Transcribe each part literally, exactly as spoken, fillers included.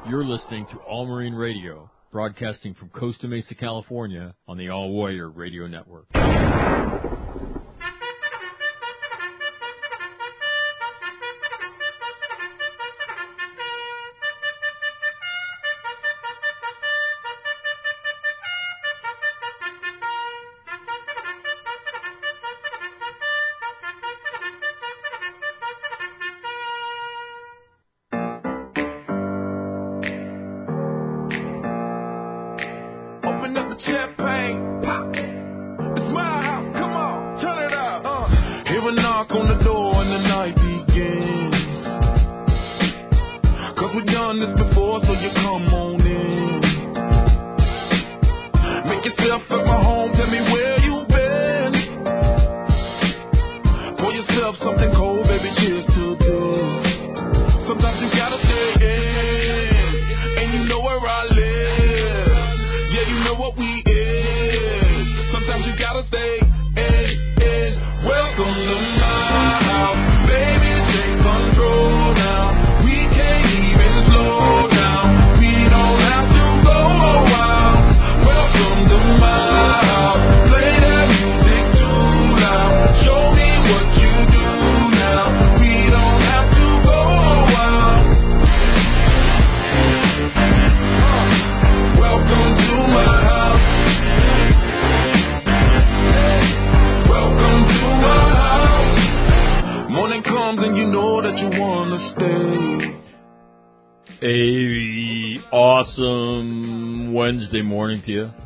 You're listening to All Marine Radio, broadcasting from Costa Mesa, California, on the All Warrior Radio Network. Wednesday morning to you.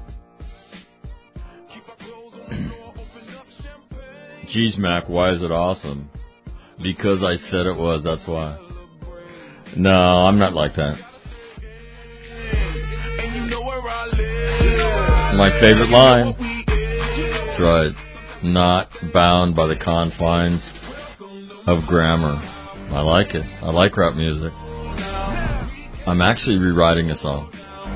Geez, Mac, why is it awesome? Because I said it was, that's why. No, I'm not like that. My favorite line. That's right. Not bound by the confines of grammar. I like it. I like rap music. I'm actually rewriting a song.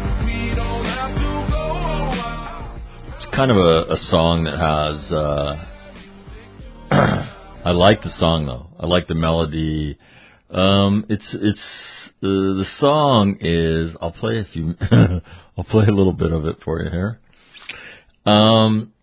Kind of a, a song that has uh I like the song though. I like the melody. Um it's it's uh, the song is I'll play a few I'll play a little bit of it for you here. Um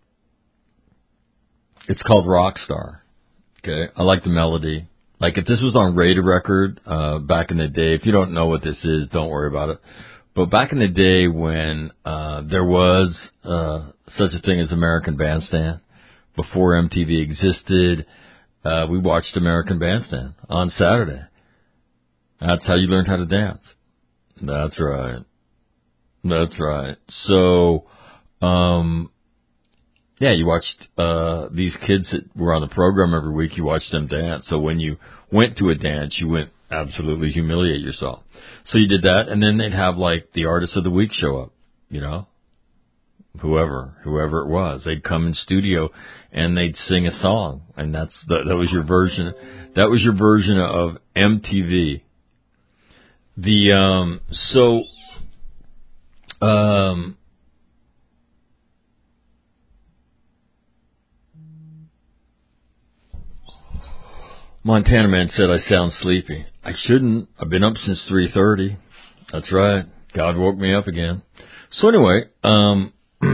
it's called Rockstar. Okay? I like the melody. Like if this was on Radar Record uh back in the day, if you don't know what this is, don't worry about it. But back in the day when uh there was uh such a thing as American Bandstand, before M T V existed, uh we watched American Bandstand on Saturday. That's how you learned how to dance. That's right. That's right. So, um yeah, you watched uh these kids that were on the program every week, you watched them dance. So when you went to a dance, you went absolutely humiliate yourself. So you did that, and then they'd have, like, the artist of the week show up, you know? Whoever, whoever it was. They'd come in studio, and they'd sing a song, and that's the, that was your version, that was your version of M T V. The, um, so, um, Montana Man said I sound sleepy. I shouldn't. I've been up since three thirty. That's right. God woke me up again. So anyway, um,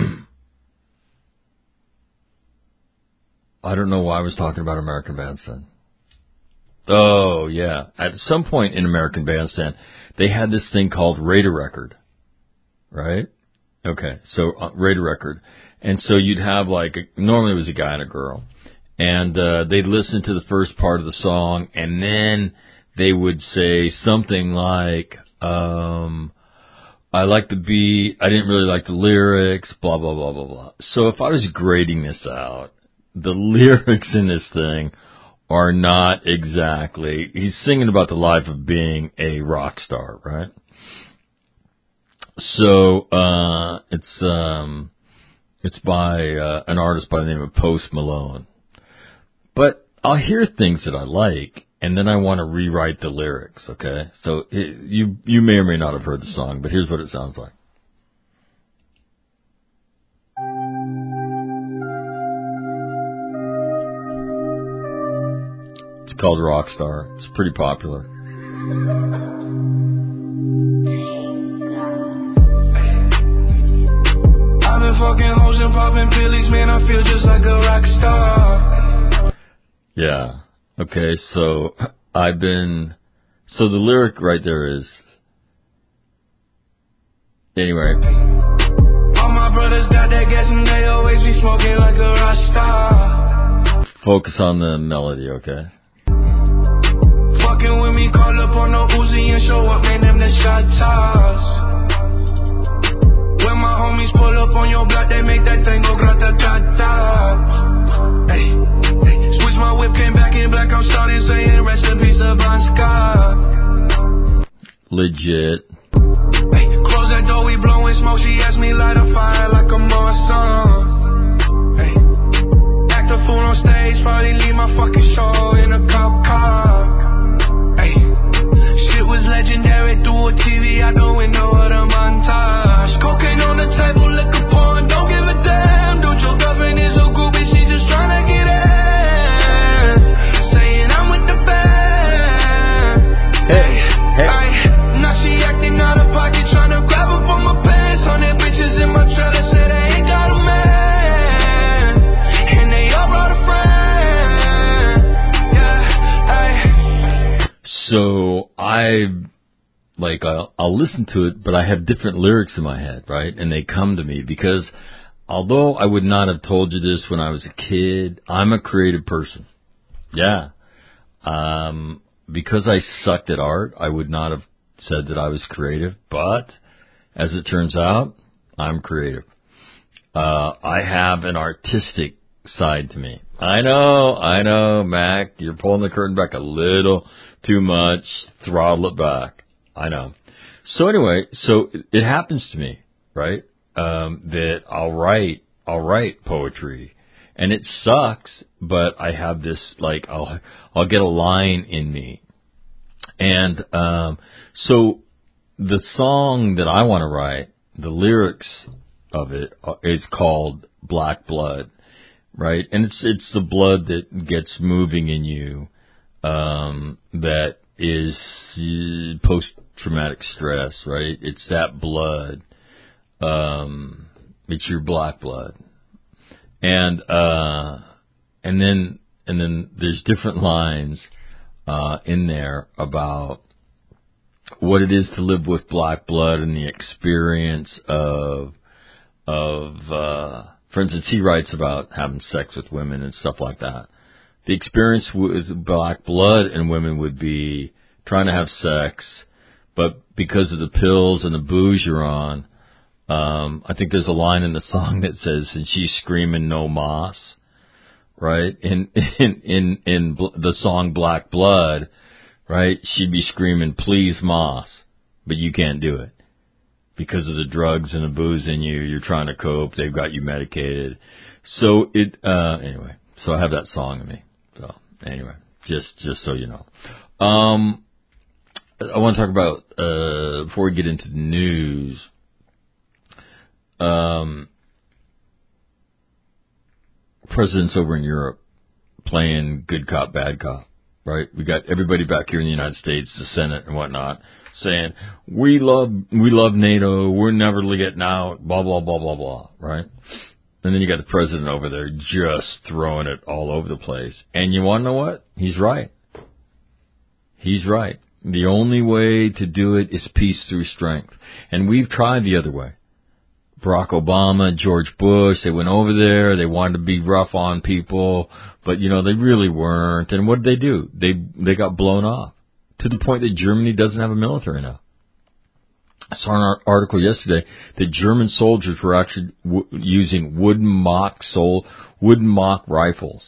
I don't know why I was talking about American Bandstand. Oh, yeah. At some point in American Bandstand, they had this thing called Radar Record, right? Okay, so uh, Radar Record. And so you'd have, like, a, normally it was a guy and a girl. And uh, they'd listen to the first part of the song, and then they would say something like, um, I like the beat, I didn't really like the lyrics, blah, blah, blah, blah, blah. So if I was grading this out, the lyrics in this thing are not exactly, he's singing about the life of being a rock star, right? So, uh, it's, um, it's by, uh, an artist by the name of Post Malone. But I'll hear things that I like, and then I want to rewrite the lyrics, okay? So it, you, you may or may not have heard the song, but here's what it sounds like. It's called Rockstar. It's pretty popular. I've been fucking hoes and popping pillies, man, I feel just like a rock star. Yeah. Okay, so I've been, so the lyric right there is, anyway. All my brothers got that gas and they always be smoking like a rock star. Focus on the melody, okay? Fucking with me, call up on the Uzi and show up, man, them the shot toss. When my homies pull up on your block, they make that thing go grata-ta-ta. Hey, hey, switch my whip, came back in black, I'm starting saying recipes of Bon Scott. Legit. Hey, close that door, we blowing smoke, she asked me light a fire like a Marsan. Hey, act a fool on stage, probably leave my fucking show in a cop car. Hey, shit was legendary through a T V out the window of the montage. Cocaine on the table, liquor porn, don't give a damn. Don't your girlfriend is a groupie, she just tryna get in. Saying I'm with the band. Hey, hey, hey. Now she acting out of pocket, tryna grab her from my pants. Hundred bitches in my trailer, say they ain't got a man, and they all brought a friend. Yeah, hey. So I, like, I'll, I'll listen to it, but I have different lyrics in my head, right? And they come to me because although I would not have told you this when I was a kid, I'm a creative person. Yeah. Um, because I sucked at art, I would not have said that I was creative, but as it turns out, I'm creative. Uh, I have an artistic side to me. I know, I know, Mac, you're pulling the curtain back a little too much. Throttle it back. I know. So anyway, so it happens to me, right? Um, that I'll write, I'll write poetry, and it sucks, but I have this, like, I'll, I'll get a line in me. And, um, so the song that I want to write, the lyrics of it is called Black Blood, right? And it's, it's the blood that gets moving in you, um, that is post-traumatic stress, right? It's that blood. Um, it's your black blood. And, uh, and then, and then there's different lines, uh, in there about what it is to live with black blood and the experience of, of, uh, for instance, he writes about having sex with women and stuff like that. The experience with black blood in women would be trying to have sex, but because of the pills and the booze you're on, um, I think there's a line in the song that says, and she's screaming no moss, right? In, in, in, in the song Black Blood, right? She'd be screaming, please moss, but you can't do it. Because of the drugs and the booze in you, you're trying to cope, they've got you medicated. So it, uh, anyway, so I have that song in me. So anyway, just, just so you know. Um, I want to talk about, uh, before we get into the news, um, presidents over in Europe playing good cop, bad cop, right? We got everybody back here in the United States, the Senate and whatnot, saying, we love, we love NATO, we're never getting out, blah, blah, blah, blah, blah, right? And then you got the president over there just throwing it all over the place. And you want to know what? He's right. He's right. The only way to do it is peace through strength. And we've tried the other way. Barack Obama, George Bush, they went over there, they wanted to be rough on people, but, you know, they really weren't. And what did they do? They they got blown off to the point that Germany doesn't have a military now. I saw an article yesterday that German soldiers were actually w- using wooden mock sol- wooden mock rifles.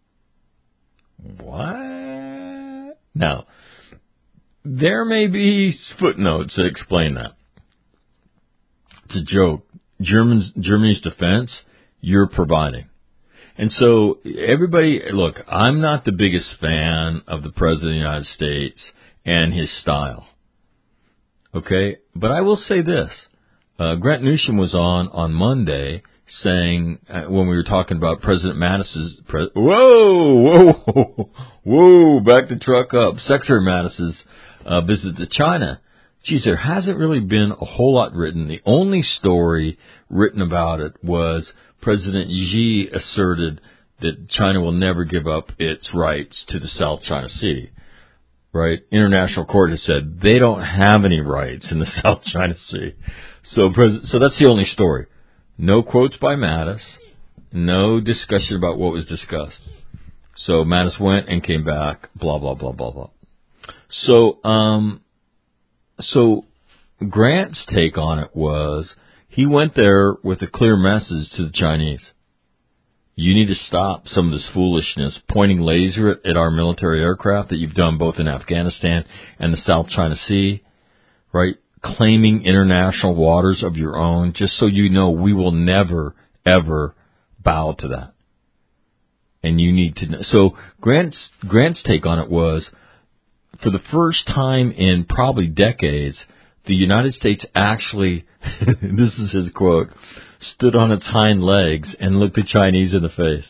What? Now, there may be footnotes that explain that. It's a joke. Germans, Germany's defense, you're providing. And so everybody, look, I'm not the biggest fan of the President of the United States and his style. Okay? But I will say this. Uh, Grant Newsham was on on Monday saying, uh, when we were talking about President Mattis's, pre- whoa, whoa, whoa, back the truck up, Secretary Mattis's uh, visit to China, geez, there hasn't really been a whole lot written. The only story written about it was President Xi asserted that China will never give up its rights to the South China Sea. Right? International Court has said they don't have any rights in the South China Sea. So, so that's the only story. No quotes by Mattis. No discussion about what was discussed. So Mattis went and came back, blah, blah, blah, blah, blah. So, um, so Grant's take on it was he went there with a clear message to the Chinese. You need to stop some of this foolishness, pointing laser at, at our military aircraft that you've done both in Afghanistan and the South China Sea, right? Claiming international waters of your own, just so you know we will never, ever bow to that. And you need to know. So Grant's, Grant's take on it was, for the first time in probably decades, the United States actually, this is his quote, stood on its hind legs and looked the Chinese in the face.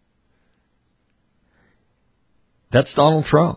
That's Donald Trump.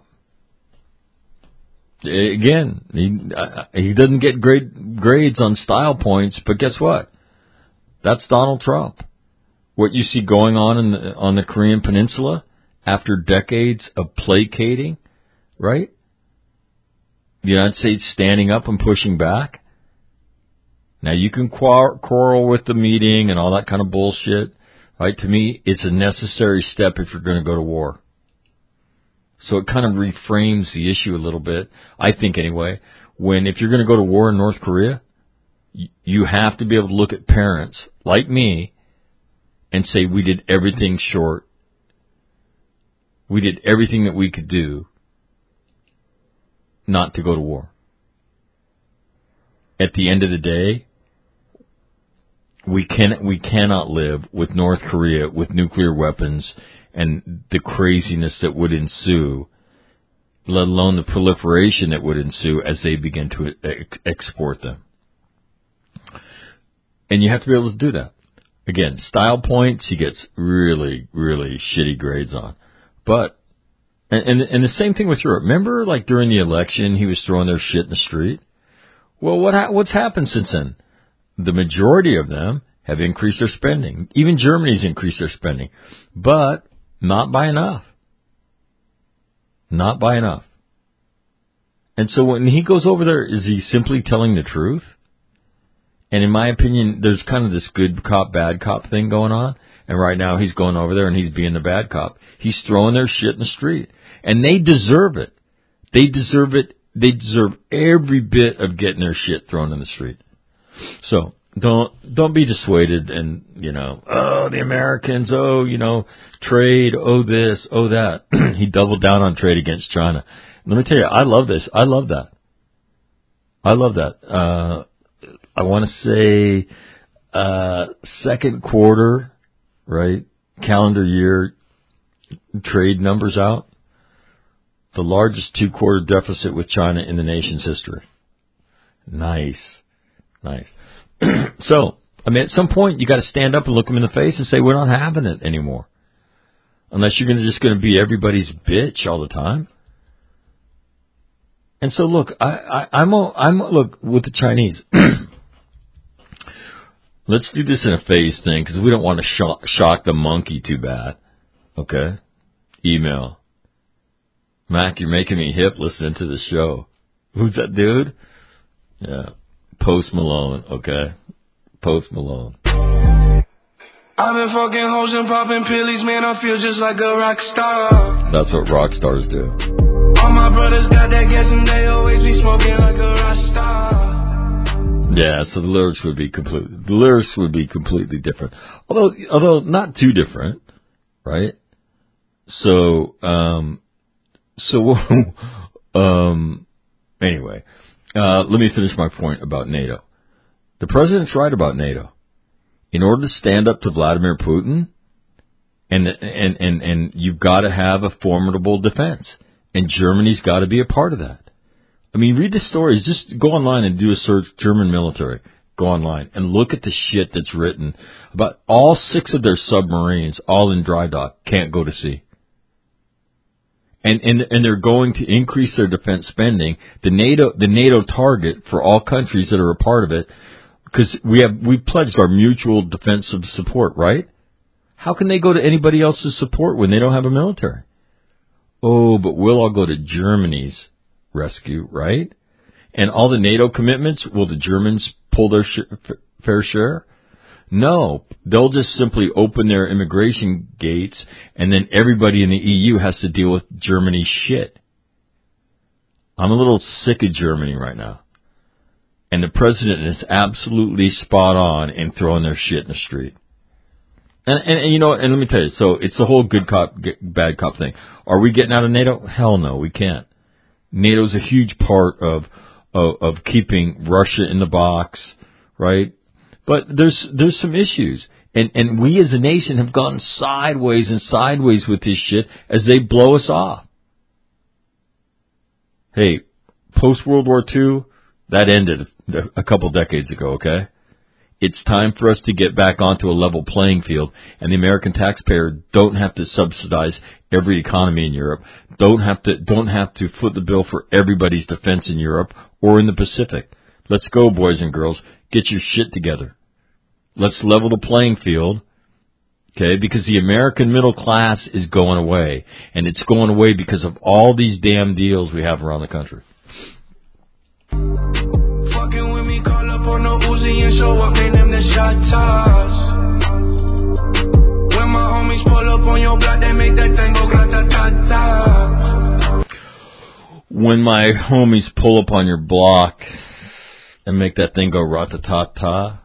Again, he, uh, he doesn't get great grades on style points, but guess what? That's Donald Trump. What you see going on in the, on the Korean Peninsula after decades of placating, right? The United States standing up and pushing back. Now, you can quarrel with the meeting and all that kind of bullshit, right? To me, it's a necessary step if you're going to go to war. So it kind of reframes the issue a little bit, I think anyway, when if you're going to go to war in North Korea, you have to be able to look at parents like me and say we did everything short. We did everything that we could do not to go to war. At the end of the day, we can we cannot live with North Korea with nuclear weapons and the craziness that would ensue, let alone the proliferation that would ensue as they begin to ex- export them. And you have to be able to do that. Again, style points he gets really, really shitty grades on. But, and, and, and the same thing with Europe. Remember, like during the election, he was throwing their shit in the street? Well, what ha- what's happened since then? The majority of them have increased their spending. Even Germany's increased their spending. But not by enough. Not by enough. And so when he goes over there, is he simply telling the truth? And in my opinion, there's kind of this good cop, bad cop thing going on. And right now he's going over there and he's being the bad cop. He's throwing their shit in the street. And they deserve it. They deserve it. They deserve every bit of getting their shit thrown in the street. So don't don't be dissuaded and, you know, oh, the Americans, oh, you know, trade, oh, this, oh, that. He doubled down on trade against China. Let me tell you, I love this. I love that. I love that. Uh, I want to say uh, second quarter, right, calendar year trade numbers out. The largest two-quarter deficit with China in the nation's history. Nice. Nice. So, I mean, at some point, you got to stand up and look them in the face and say, we're not having it anymore. Unless you're gonna, just going to be everybody's bitch all the time. And so, look, I, I, I'm, a, I'm a, look, with the Chinese, let's do this in a phase thing, because we don't want to shock, shock the monkey too bad. Okay? Email. Mac, you're making me hip listening to the show. Who's that dude? Yeah. Post Malone, okay? Post Malone. I've been fucking hoes and popping pillies, man, I feel just like a rock star. That's what rock stars do. All my brothers got that gas and they always be smoking like a rock star. Yeah, so the lyrics would be completely, the lyrics would be completely different. Although, although not too different, right? So, um, so, um, anyway, uh, let me finish my point about NATO. The president's right about NATO. In order to stand up to Vladimir Putin, and and and and you've got to have a formidable defense, and Germany's got to be a part of that. I mean, read the stories. Just go online and do a search, German military. Go online and look at the shit that's written about all six of their submarines, all in dry dock, can't go to sea. and, and, and they're going to increase their defense spending. The NATO, the NATO target for all countries that are a part of it, because we have, we pledged our mutual defensive support, right? How can they go to anybody else's support when they don't have a military? Oh, but we'll all go to Germany's rescue, right? And all the NATO commitments, will the Germans pull their sh- f- fair share? No, they'll just simply open their immigration gates, and then everybody in the E U has to deal with Germany's shit. I'm a little sick of Germany right now. And the president is absolutely spot on in throwing their shit in the street. And, and, and you know, and let me tell you, so it's the whole good cop, bad cop thing. Are we getting out of NATO? Hell no, we can't. NATO's a huge part of, of, of keeping Russia in the box, right? But there's, there's some issues. And, and we as a nation have gone sideways and sideways with this shit as they blow us off. Hey, post-World War Two, that ended a couple decades ago, okay? It's time for us to get back onto a level playing field, and the American taxpayer don't have to subsidize every economy in Europe, don't have to don't have to foot the bill for everybody's defense in Europe or in the Pacific. Let's go, boys and girls. Get your shit together. Let's level the playing field, okay, because the American middle class is going away, and it's going away because of all these damn deals we have around the country. Fucking with me, call up on the Uzi and show up, name them the shot toss. When my homies pull up on your block, they make that thing go grata-ta-ta. When my homies pull up on your block and make that thing go rat-ta-ta-ta.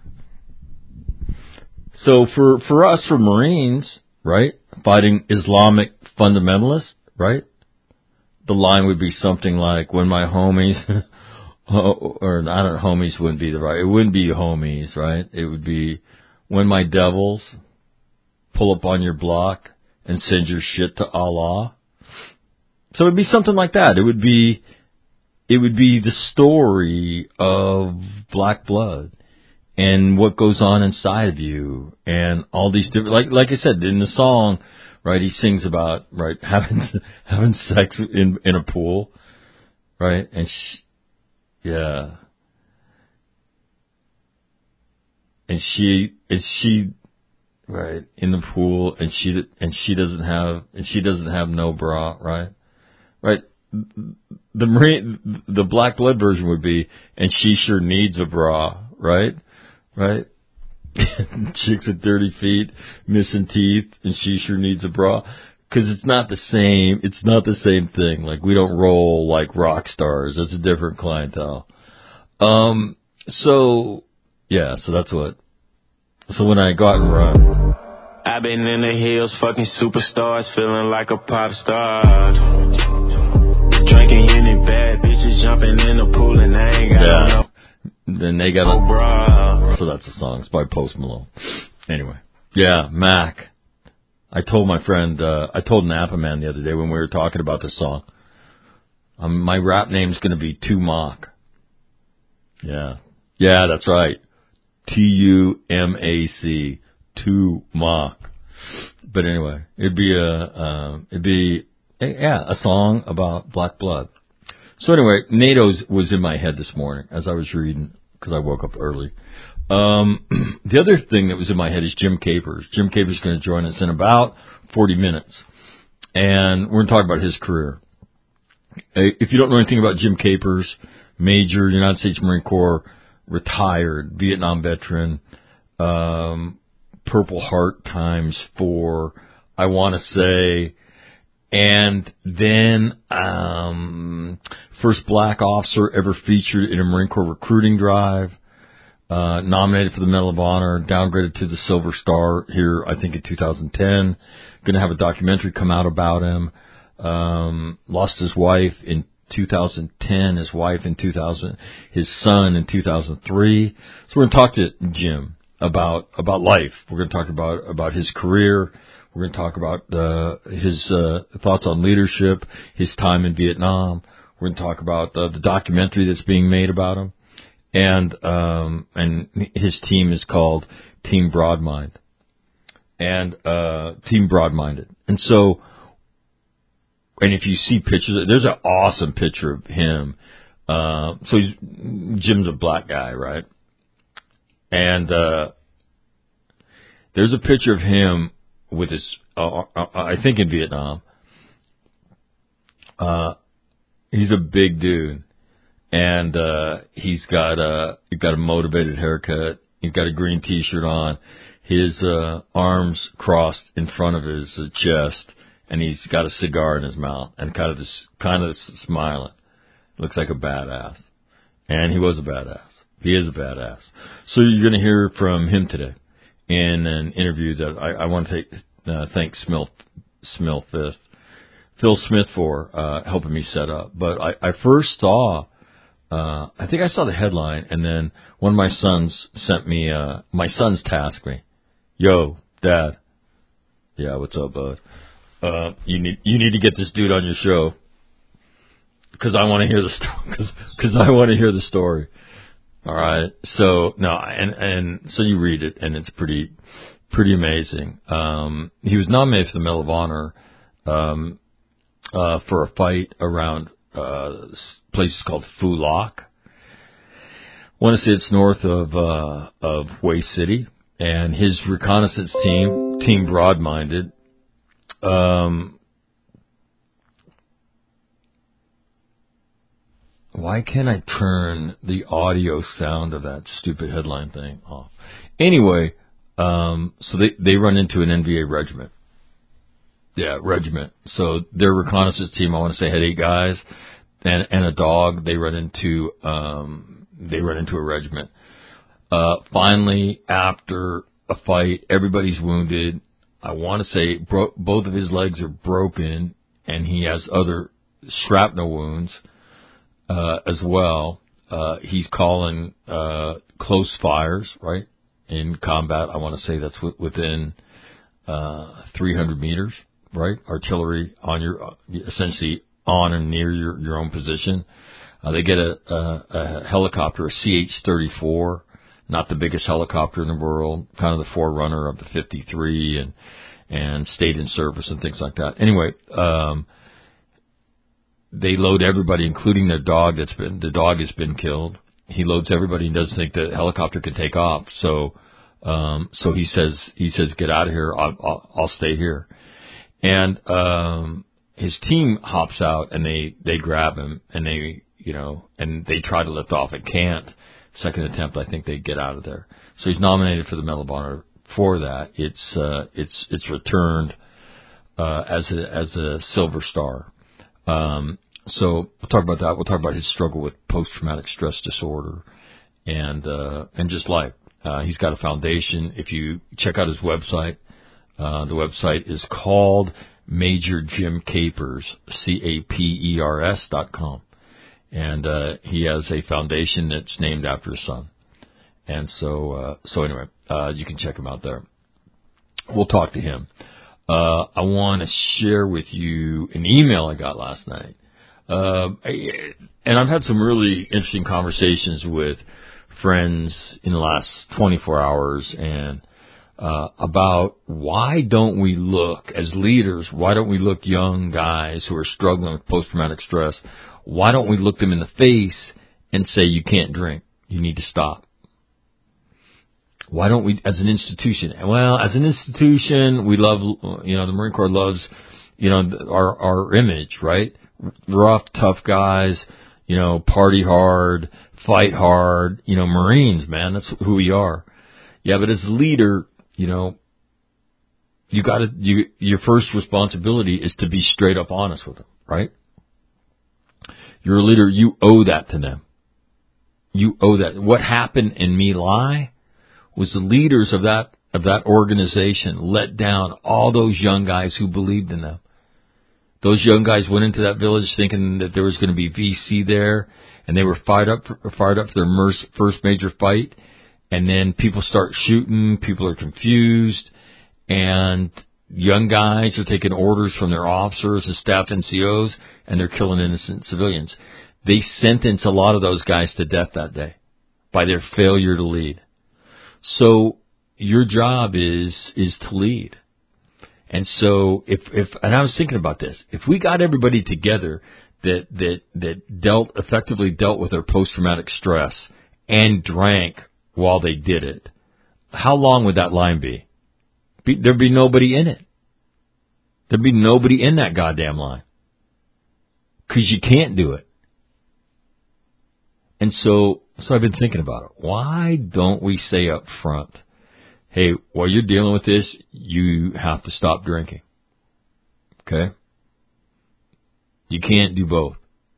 So for, for us, for Marines, right, fighting Islamic fundamentalists, right, the line would be something like, when my homies... Oh, or I don't know, homies wouldn't be the right, it wouldn't be homies, right? It would be, when my devils pull up on your block and send your shit to Allah. So it would be something like that. It would be, it would be the story of black blood and what goes on inside of you and all these different, like, like I said, in the song, right, he sings about, right, having, having sex in, in a pool, right? And sh- Yeah. And she, and she, right, in the pool, and she, and she doesn't have, and she doesn't have no bra, right? Right. The Marine, the black blood version would be, and she sure needs a bra, right? Right? Chicks with dirty feet, missing teeth, and she sure needs a bra. Cause it's not the same, it's not the same thing. Like, we don't roll like rock stars. That's a different clientele. Um, so, yeah, so that's what, so when I go out and run. I've been in the hills, fucking superstars, feeling like a pop star. Drinking any bad bitches, jumping in the pool, and I ain't got yeah. no. Then they got a, bra. So that's the song. It's by Post Malone. Anyway. Yeah, Mac. I told my friend, uh, I told Napa Man the other day when we were talking about this song, um, my rap name's going to be Tumac. Yeah. Yeah, that's right. T U M A C. Tumac. But anyway, it'd be a, uh, it'd be, a, yeah, a song about black blood. So anyway, NATO's was in my head this morning as I was reading, because I woke up early. Um, the other thing that was in my head is Jim Capers. Jim Capers is going to join us in about forty minutes. And we're going to talk about his career. If you don't know anything about Jim Capers, Major, United States Marine Corps, retired, Vietnam veteran, um, Purple Heart times four, I want to say, and then, um, first black officer ever featured in a Marine Corps recruiting drive. Uh, nominated for the Medal of Honor, downgraded to the Silver Star here, I think in two thousand ten. Going to have a documentary come out about him. Um, lost his wife in two thousand ten, his wife in two thousand, his son in two thousand three. So we're going to talk to Jim about, about life. We're going to talk about, about his career. We're going to talk about, uh, his, uh, thoughts on leadership, his time in Vietnam. We're going to talk about, uh, the documentary that's being made about him. And, um, and his team is called Team Broadmind. And, uh, Team Broadminded. And so, and if you see pictures, there's an awesome picture of him. Uh, so he's, Jim's a black guy, right? And uh, there's a picture of him with his, uh, I think in Vietnam. Uh, he's a big dude, and uh, he's got a he's got a motivated haircut. He's got a green T-shirt on. His uh, arms crossed in front of his uh, chest, and he's got a cigar in his mouth, and kind of this, kind of smiling. Looks like a badass, and he was a badass. He is a badass. So you're going to hear from him today in an interview that I, I want to take, uh, thank Smith, Smith, Phil Smith for uh, helping me set up. But I, I first saw, uh, I think I saw the headline, and then one of my sons sent me, uh, my sons tasked me, "Yo, Dad, yeah, what's up, bud? Uh, you need you need to get this dude on your show because I want to hear the story. Because I want to hear the story." All right. So no, and and so you read it, and it's pretty pretty amazing. Um, he was nominated for the Medal of Honor um, uh, for a fight around uh, places called Phu Loc. I want to say it's north of uh, of Hue City, and his reconnaissance team, Team Broadminded. Um, Why can't I turn the audio sound of that stupid headline thing off? Anyway, um, so they, they run into an N V A regiment. Yeah, regiment. So their reconnaissance team, I want to say, had eight guys and, and a dog. They run into, um, they run into a regiment. Uh, finally, after a fight, everybody's wounded. I want to say bro- both of his legs are broken, and he has other shrapnel wounds. Uh, as well, uh, he's calling, uh, close fires, right? In combat, I want to say that's w- within, uh, three hundred meters, right? Artillery on your, uh, essentially on and near your, your own position. Uh, they get a, a, a helicopter, a C H thirty-four, not the biggest helicopter in the world, kind of the forerunner of the fifty-three and, and stayed in service and things like that. Anyway, um, they load everybody, including their dog. That's been the dog has been killed. He loads everybody and doesn't think the helicopter can take off. So, um, so he says he says get out of here. I'll, I'll, I'll stay here. And um, his team hops out and they they grab him and they you know and they try to lift off. It can't. Second attempt, I think they get out of there. So he's nominated for the Medal of Honor for that. It's uh, it's it's returned uh, as a as a Silver Star. Um, so we'll talk about that. We'll talk about his struggle with post-traumatic stress disorder and, uh, and just life. Uh, he's got a foundation. If you check out his website, uh, the website is called Major Jim Capers, C A P E R S dot com. And, uh, he has a foundation that's named after his son. And so, uh, so anyway, uh, you can check him out there. We'll talk to him. Uh, I want to share with you an email I got last night. Uh, and I've had some really interesting conversations with friends in the last twenty-four hours and, uh, about why don't we look as leaders, why don't we look young guys who are struggling with post-traumatic stress, why don't we look them in the face and say, you can't drink, you need to stop? Why don't we, as an institution? Well, as an institution, we love, you know, the Marine Corps loves, you know, our, our image, right? Rough, tough guys, you know, party hard, fight hard, you know, Marines, man, that's who we are. Yeah, but as a leader, you know, you gotta, you, your first responsibility is to be straight up honest with them, right? You're a leader, you owe that to them. You owe that. What happened in My Lai was the leaders of that of that organization let down all those young guys who believed in them. Those young guys went into that village thinking that there was going to be V C there, and they were fired up for, fired up for their first major fight. And then people start shooting, people are confused, and young guys are taking orders from their officers and staff N C Os, and they're killing innocent civilians. They sentenced a lot of those guys to death that day by their failure to lead. So your job is is to lead. And so if, if, and I was thinking about this, if we got everybody together that, that, that dealt, effectively dealt with their post-traumatic stress and drank while they did it, how long would that line be? be there'd be nobody in it. There'd be nobody in that goddamn line. Cause you can't do it. And so, so I've been thinking about it. Why don't we say up front, hey, while you're dealing with this, you have to stop drinking. Okay? You can't do both.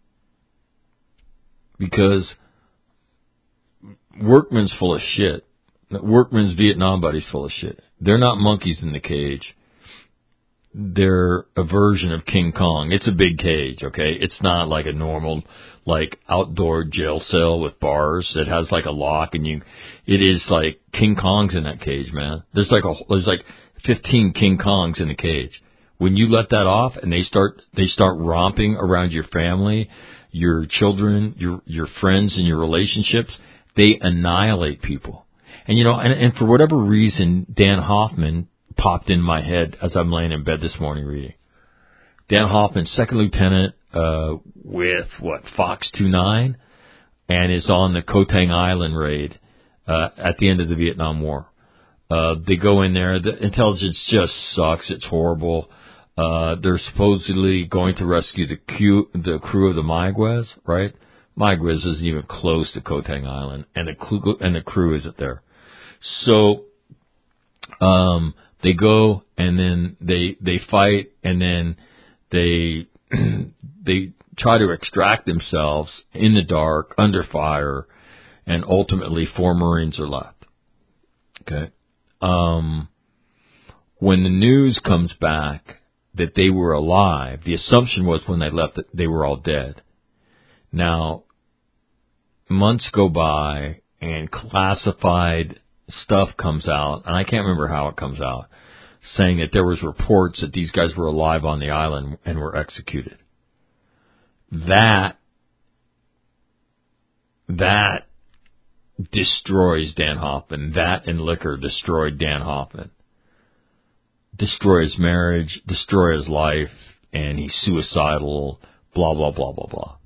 Because Workman's full of shit. Workman's Vietnam buddy's full of shit. They're not monkeys in the cage. They're a version of King Kong. It's a big cage, okay? It's not like a normal, like, outdoor jail cell with bars that has like a lock and you, it is like King Kong's in that cage, man. There's like a, there's like fifteen King Kongs in the cage. When you let that off and they start, they start romping around your family, your children, your, your friends and your relationships, they annihilate people. And you know, and, and for whatever reason, Dan Hoffman popped in my head as I'm laying in bed this morning reading. Dan Hoffman, second lieutenant, uh, with what, Fox twenty-nine, and is on the Koh Tang Island raid, uh, at the end of the Vietnam War. Uh, they go in there, the intelligence just sucks, it's horrible. Uh, they're supposedly going to rescue the crew, the crew of the Mayaguez, right? Mayaguez isn't even close to Koh Tang Island, and the crew, and the crew isn't there. So, um, they go and then they, they fight and then they, they try to extract themselves in the dark, under fire, and ultimately four Marines are left. Okay. Um, when the news comes back that they were alive, the assumption was when they left that they were all dead. Now, months go by and classified stuff comes out, and I can't remember how it comes out, saying that there was reports that these guys were alive on the island and were executed. That, that destroys Dan Hoffman. That and liquor destroyed Dan Hoffman. Destroy his marriage, destroy his life, and he's suicidal, blah, blah, blah, blah, blah.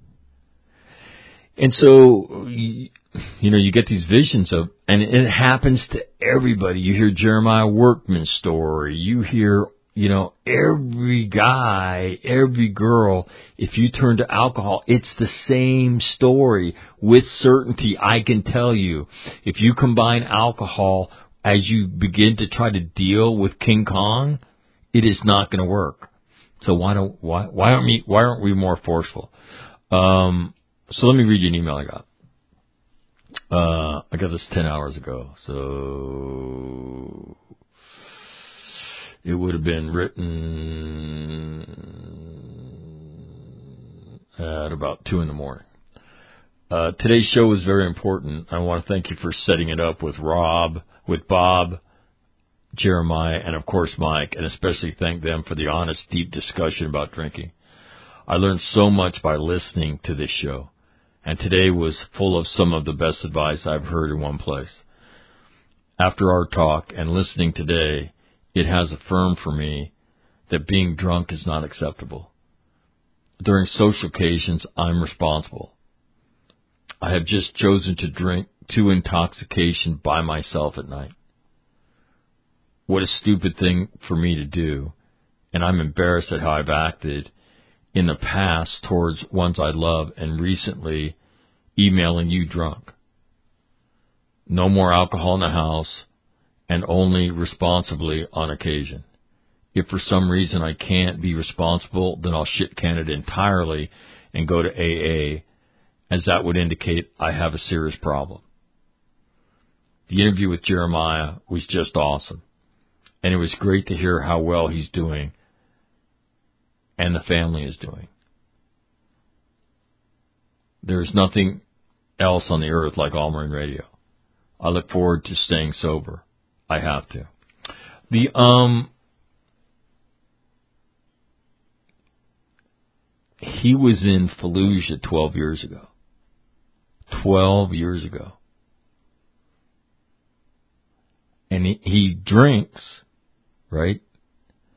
And so, you know, you get these visions of, and it happens to everybody. You hear Jeremiah Workman's story. You hear, you know, every guy, every girl, if you turn to alcohol, it's the same story. With certainty, I can tell you, if you combine alcohol as you begin to try to deal with King Kong, it is not going to work. So why don't, why, why aren't we, why aren't we more forceful? Um, so let me read you an email I got. Uh, I got this ten hours ago, so it would have been written at about two in the morning. Uh, today's show was very important. I want to thank you for setting it up with Rob, with Bob, Jeremiah, and of course Mike, and especially thank them for the honest, deep discussion about drinking. I learned so much by listening to this show. And today was full of some of the best advice I've heard in one place. After our talk and listening today, it has affirmed for me that being drunk is not acceptable. During social occasions, I'm responsible. I have just chosen to drink to intoxication by myself at night. What a stupid thing for me to do, and I'm embarrassed at how I've acted in the past towards ones I love, and recently emailing you drunk. No more alcohol in the house, and only responsibly on occasion. If for some reason I can't be responsible, then I'll shit can it entirely and go to A A, as that would indicate I have a serious problem. The interview with Jeremiah was just awesome, and it was great to hear how well he's doing and the family is doing. There's nothing else on the earth like All Marine Radio. I look forward to staying sober. I have to. The, um, he was in Fallujah twelve years ago. twelve years ago. And he, he drinks, right?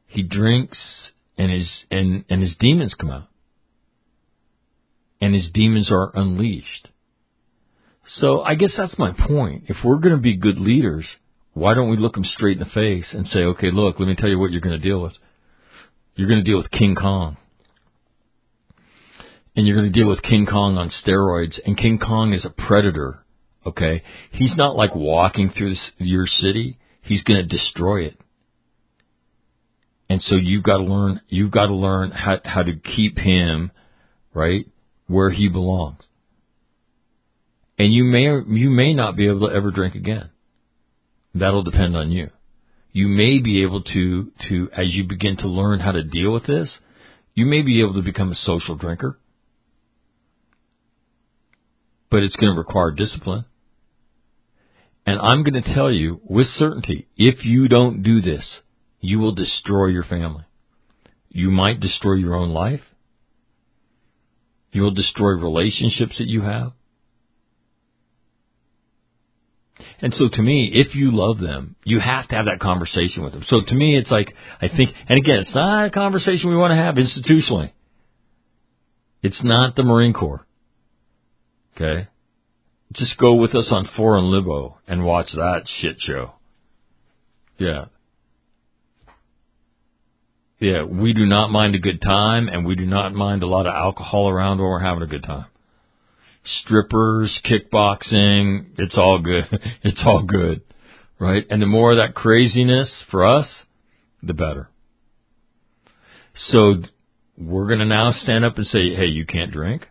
He drinks and his, and, and his demons come out. And his demons are unleashed. So I guess that's my point. If we're going to be good leaders, why don't we look them straight in the face and say, okay, look, let me tell you what you're going to deal with. You're going to deal with King Kong. And you're going to deal with King Kong on steroids. And King Kong is a predator, okay? He's not like walking through this, your city. He's going to destroy it. And so you've got to learn, you've got to learn how, how to keep him, right, where he belongs. And you may, you may not be able to ever drink again. That'll depend on you. You may be able to, to, as you begin to learn how to deal with this, you may be able to become a social drinker. But it's going to require discipline. And I'm going to tell you with certainty, if you don't do this, you will destroy your family. You might destroy your own life. You will destroy relationships that you have. And so to me, if you love them, you have to have that conversation with them. So to me, it's like, I think, and again, it's not a conversation we want to have institutionally. It's not the Marine Corps. Okay? Just go with us on Foreign Libo and watch that shit show. Yeah. Yeah, we do not mind a good time, and we do not mind a lot of alcohol around when we're having a good time. Strippers, kickboxing, it's all good. It's all good, right? And the more of that craziness for us, the better. So we're going to now stand up and say, hey, you can't drink?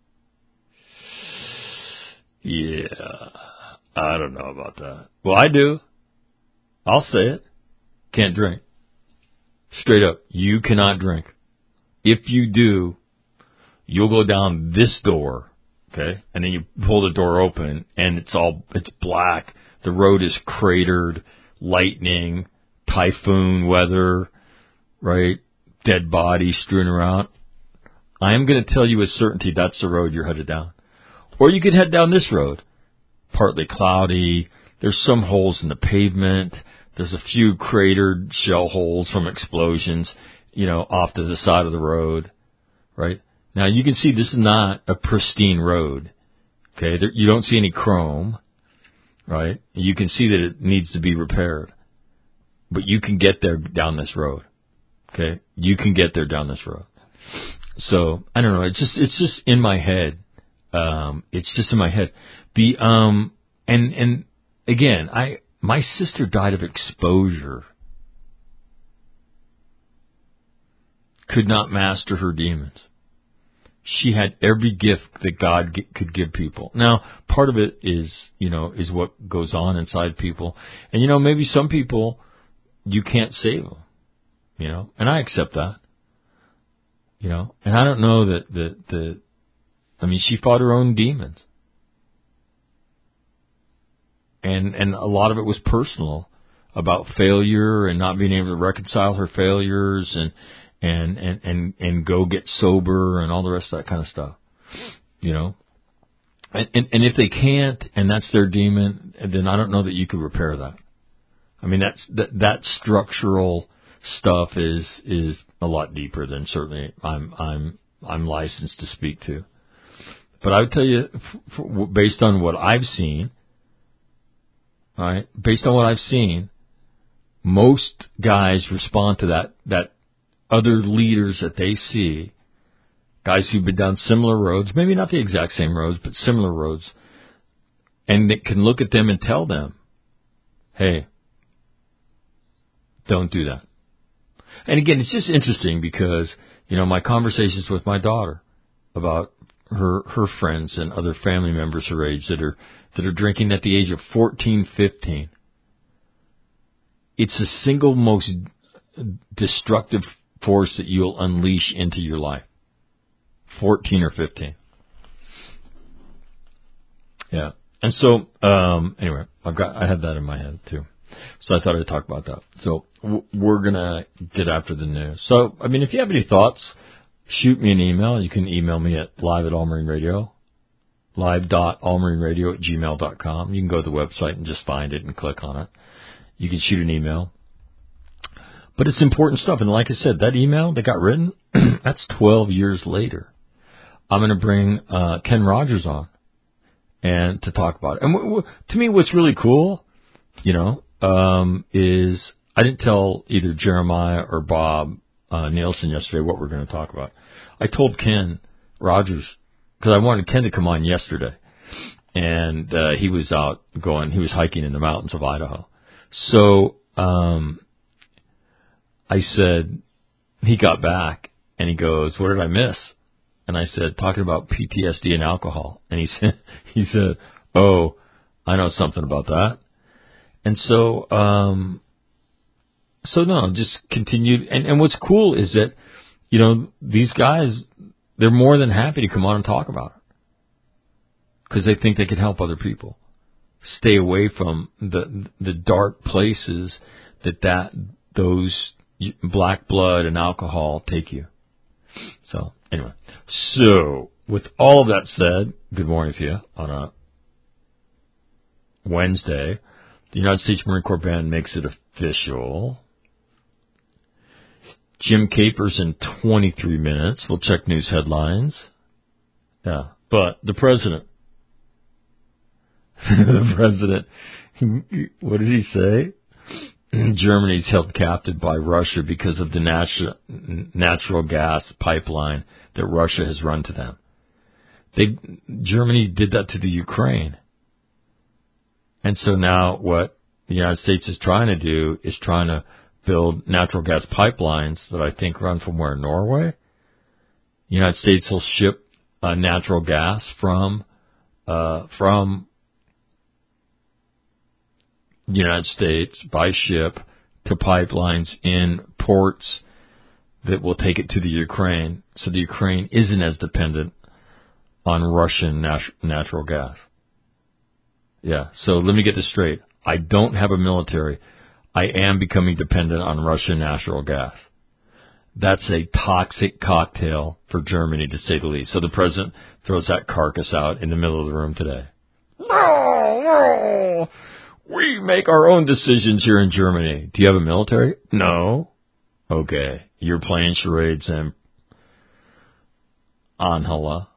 Yeah, I don't know about that. Well, I do. I'll say it. Can't drink. Straight up, you cannot drink. If you do, you'll go down this door, okay? And then you pull the door open, and it's all, it's black. The road is cratered, lightning, typhoon weather, right? Dead bodies strewn around. I am going to tell you with certainty that's the road you're headed down. Or you could head down this road. Partly cloudy. There's some holes in the pavement. There's a few cratered shell holes from explosions, you know, off to the side of the road, right? Now, you can see this is not a pristine road, okay? There, you don't see any chrome, right? You can see that it needs to be repaired. But you can get there down this road, okay? You can get there down this road. So, I don't know. It's just, it's just in my head. Um, it's just in my head. The, um, and, and again, I, my sister died of exposure. Could not master her demons. She had every gift that God g- could give people. Now, part of it is, you know, is what goes on inside people. And, you know, maybe some people, you can't save them, you know, and I accept that, you know, and I don't know that, that, that, I mean, she fought her own demons. And and a lot of it was personal, about failure and not being able to reconcile her failures and and, and, and, and go get sober and all the rest of that kind of stuff. You know? And, and and if they can't and that's their demon, then I don't know that you could repair that. I mean that's that that structural stuff is is a lot deeper than certainly I'm I'm I'm licensed to speak to. But I would tell you, based on what I've seen, all right, based on what I've seen, most guys respond to that, that other leaders that they see, guys who've been down similar roads, maybe not the exact same roads, but similar roads, and they can look at them and tell them, hey, don't do that. And again, it's just interesting because, you know, my conversations with my daughter about her her friends and other family members her age that are that are drinking at the age of fourteen, fifteen. It's the single most destructive force that you'll unleash into your life. fourteen or fifteen. Yeah. And so, um, anyway, I've got, I had that in my head too. So I thought I'd talk about that. So w- we're going to get after the news. So, I mean, if you have any thoughts, shoot me an email. You can email me at live at allmarine radio, live dot allmarine radio at gmail dot com. You can go to the website and just find it and click on it. You can shoot an email. But it's important stuff. And like I said, that email that got written, that's twelve years later. I'm going to bring uh, Ken Rogers on and to talk about it. And w- w- to me, what's really cool, you know, um, is I didn't tell either Jeremiah or Bob uh, Nielsen yesterday what we're going to talk about. I told Ken Rogers because I wanted Ken to come on yesterday. And uh, he was out going, he was hiking in the mountains of Idaho. So um, I said, he got back and he goes, what did I miss? And I said, talking about P T S D and alcohol. And he said, he said, oh, I know something about that. And so, um, so no, just continued. And, and what's cool is that, you know, these guys, they're more than happy to come on and talk about it because they think they can help other people stay away from the the dark places that that those black blood and alcohol take you. So anyway, so with all of that said, good morning to you on a Wednesday. The United States Marine Corps Band makes it official. Jim Capers in twenty-three minutes. We'll check news headlines. Yeah, but the president, the president, what did he say? Germany's held captive by Russia because of the natu- natural gas pipeline that Russia has run to them. They, Germany did that to the Ukraine. And so now what the United States is trying to do is trying to build natural gas pipelines that I think run from where, Norway? The United States will ship uh, natural gas from uh, from the United States by ship to pipelines in ports that will take it to the Ukraine, so the Ukraine isn't as dependent on Russian nat- natural gas. Yeah, so let me get this straight. I don't have a military. I am becoming dependent on Russian natural gas. That's a toxic cocktail for Germany, to say the least. So the president throws that carcass out in the middle of the room today. No, no. We make our own decisions here in Germany. Do you have a military? No. Okay. You're playing charades and Angela.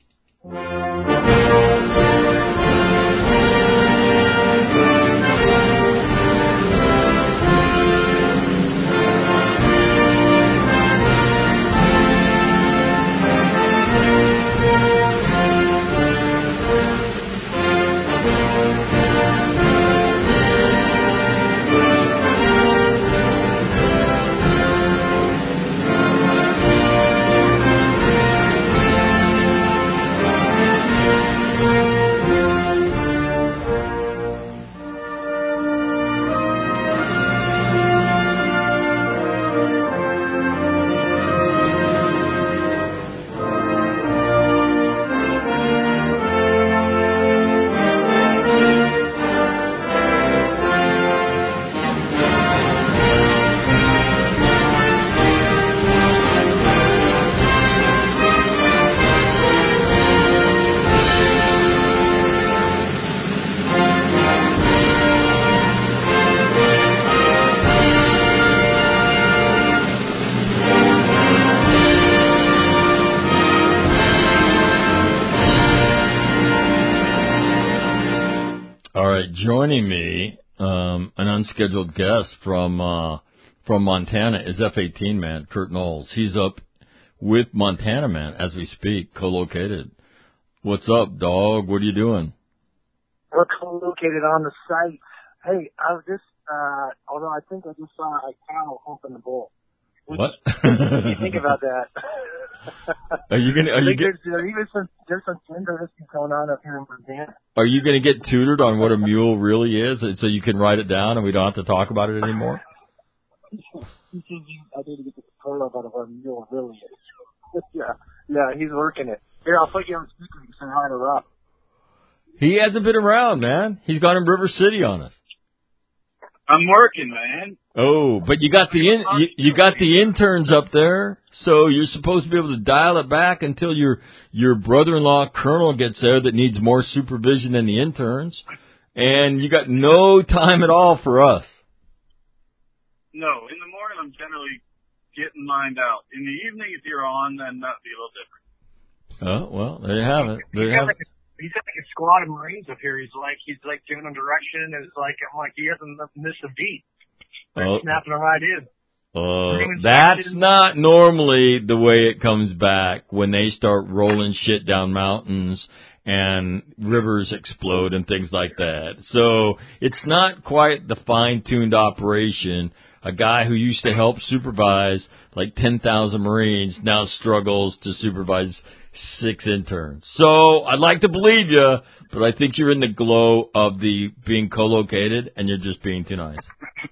Joining me, um, an unscheduled guest from uh, from Montana is F eighteen man Kurt Knowles. He's up with Montana Man as we speak, co-located. What's up, dog? What are you doing? We're co-located on the site. Hey, I was just, uh, although I think I just saw a cow humping the bull. What? What do you think about that? Are you gonna? Are you there's, there's even some there's some gender issues going on up here in Montana. Are you gonna get tutored on what a mule really is, so you can write it down and we don't have to talk about it anymore? I need to get the tutorial about what a mule really is. yeah, yeah, he's working it. Here, I'll put you on speaker and say hi to Rob. He hasn't been around, man. He's gone in River City on us. I'm working, man. Oh, but you got the in, you, you got the interns up there, so you're supposed to be able to dial it back until your your brother-in-law Colonel gets there that needs more supervision than the interns, and you got no time at all for us. no, in the morning I'm generally getting mined out. In the evening, if you're on, then that'd be a little different. Oh, well, there you have it. There you He's got have like it. a, he's got like a squad of Marines up here. He's like, he's like giving them direction. It's like, I'm like, he hasn't missed a beat. They're Oh. snapping them right in. Uh, that's not normally the way it comes back when they start rolling shit down mountains and rivers explode and things like that. So it's not quite the fine-tuned operation. A guy who used to help supervise like ten thousand Marines now struggles to supervise six interns. So I'd like to believe you, but I think you're in the glow of the being co-located and you're just being too nice.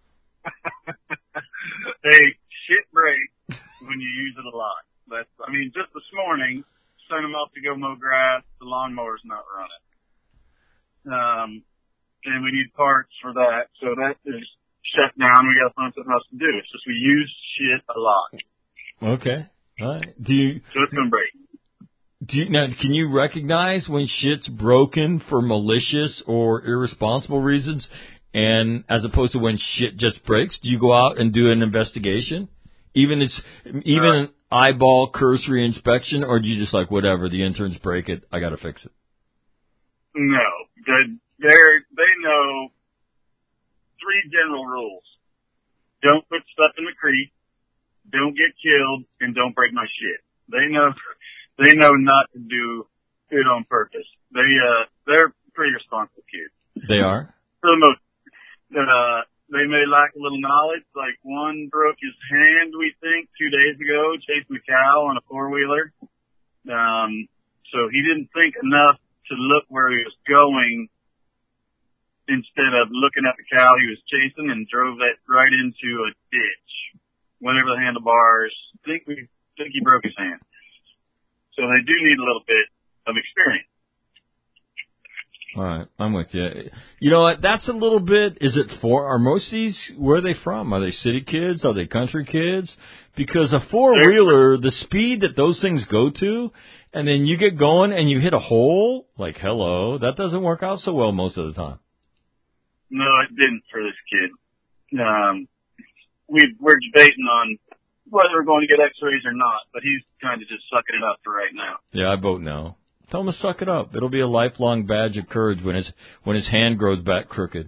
Hey, shit breaks when you use it a lot. That's, I mean, just this morning, sent them off to go mow grass. The lawnmower's not running. Um, and we need parts for that. So that is shut down. We got to find something else to do. It's just we use shit a lot. Okay. All right. Do you, So it's going to break. do you, now, can you recognize when shit's broken for malicious or irresponsible reasons? And as opposed to when shit just breaks, do you go out and do an investigation? Even it's, even an eyeball cursory inspection, or do you just like, whatever, the interns break it, I gotta fix it? No. They're, they're, they know three general rules. Don't put stuff in the creek, don't get killed, and don't break my shit. They know, they know not to do it on purpose. They, uh, they're pretty responsible kids. They are? For the most Uh, they may lack a little knowledge. Like one broke his hand, we think, two days ago, chasing a cow on a four-wheeler. Um, so he didn't think enough to look where he was going instead of looking at the cow he was chasing and drove that right into a ditch. Went over the handlebars. Think we think he broke his hand. So they do need a little bit of experience. All right, I'm with you. You know what? That's a little bit. Is it for? Are most of these? Where are they from? Are they city kids? Are they country kids? Because a four wheeler, the speed that those things go to, and then you get going and you hit a hole. Like hello, that doesn't work out so well most of the time. No, it didn't for this kid. Um, we we're debating on whether we're going to get X-rays or not, but he's kind of just sucking it up for right now. Yeah, I vote no. Tell him to suck it up. It'll be a lifelong badge of courage when his when his hand grows back crooked.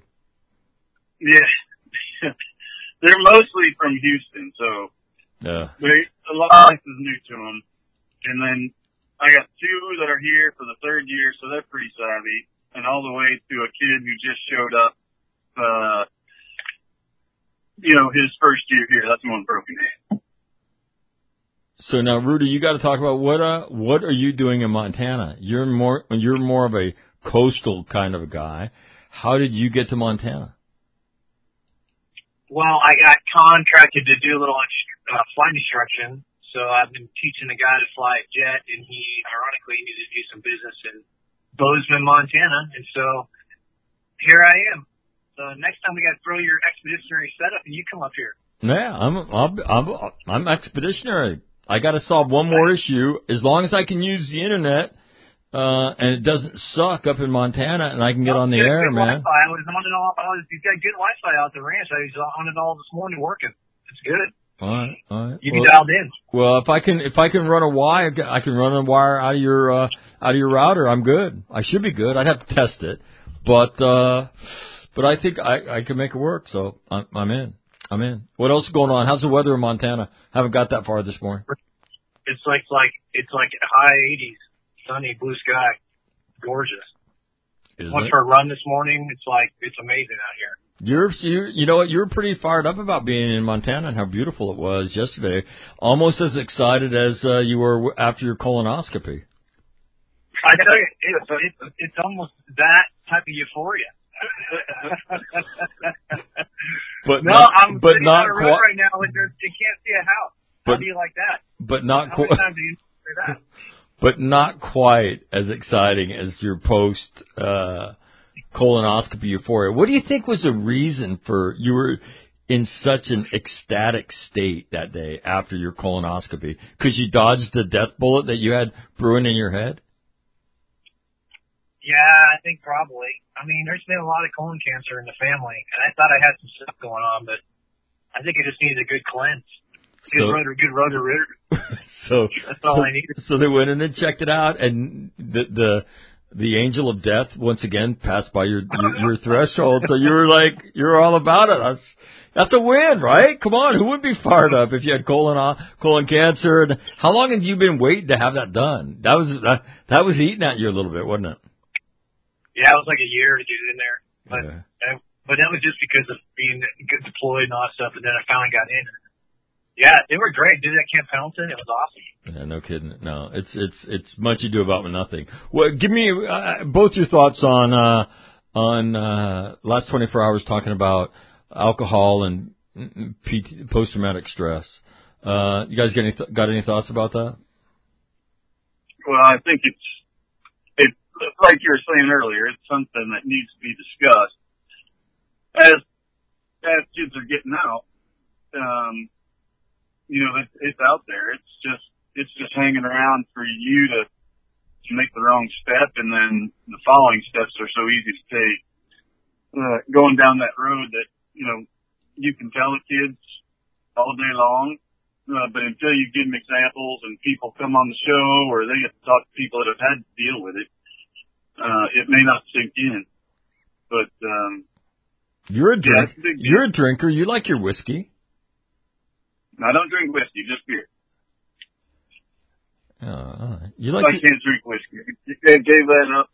Yeah, they're mostly from Houston, so yeah, they a lot of this is new to them. And then I got two that are here for the third year, so they're pretty savvy. And all the way to a kid who just showed up, uh, you know, his first year here. That's the one broken hand. So now, Rudy, you got to talk about what uh what are you doing in Montana? You're more you're more of a coastal kind of a guy. How did you get to Montana? Well, I got contracted to do a little uh, flight instruction, so I've been teaching a guy to fly a jet, and he ironically needed to do some business in Bozeman, Montana, and so here I am. So next time we got to throw your expeditionary setup, and you come up here. Yeah, I'm I'm I'm, I'm expeditionary. I got to solve one more issue. As long as I can use the internet, uh, and it doesn't suck up in Montana, and I can get Oh, on the good, air, good man. Wi-Fi. I was on it all. I was, you've got good Wi-Fi out the ranch. I was on it all this morning working. It's good. All right, all right. You well, be dialed in. Well, if I can, if I can run a wire, I can run a wire out of your, uh, out of your router. I'm good. I should be good. I'd have to test it, but, uh, but I think I, I can make it work. So I'm, I'm in. I'm in. What else is going on? How's the weather in Montana? Haven't got that far this morning. It's like like it's like high eighties, sunny, blue sky, gorgeous. Is Went it? for a run this morning. It's like it's amazing out here. You're, you you know what? You're pretty fired up about being in Montana and how beautiful it was yesterday. Almost as excited as uh, you were after your colonoscopy. I tell you, it's it's, it's almost that type of euphoria. but no, not, I'm but sitting not on a road quite. right now, and there, you can't see a house. How But, do you like that? but not How quite. many times do you say that? But not quite as exciting as your post uh, colonoscopy euphoria. What do you think was the reason for you were in such an ecstatic state that day after your colonoscopy? Because you dodged the death bullet that you had brewing in your head? Yeah, I think probably. I mean, there's been a lot of colon cancer in the family, and I thought I had some stuff going on, but I think I just needed a good cleanse. Good So- rotor, good rotor ritter. So That's all so, I needed. So they went in and checked it out, and the the the angel of death once again passed by your your, your threshold. So you were like, you're all about it. That's that's a win, right? Come on, who would be fired up if you had colon colon cancer? And how long have you been waiting to have that done? That was that, that was eating at you a little bit, wasn't it? Yeah, it was like a year to get it in there. But Yeah. uh, but that was just because of being deployed and all that stuff, and then I finally got in. Yeah, they were great. Did it at Camp Pendleton. It was awesome. Yeah, no kidding. No, it's it's it's much ado about nothing. Well, give me uh, both your thoughts on uh, on uh, last twenty-four hours talking about alcohol and P T, post-traumatic stress. Uh, you guys got any th- got any thoughts about that? Well, I think it's it like you were saying earlier. It's something that needs to be discussed as as kids are getting out. Um, you know, it's, it's out there. It's just, it's just hanging around for you to, to make the wrong step, and then the following steps are so easy to take. Uh, going down that road that, you know, you can tell the kids all day long, uh, but until you give them examples and people come on the show or they get to talk to people that have had to deal with it, uh, it may not sink in. But, um, You're a drink. yeah, it's a big deal. You're a drinker. You like your whiskey. I don't drink whiskey, just beer. Oh, all right. You I like your, can't drink whiskey. I gave that up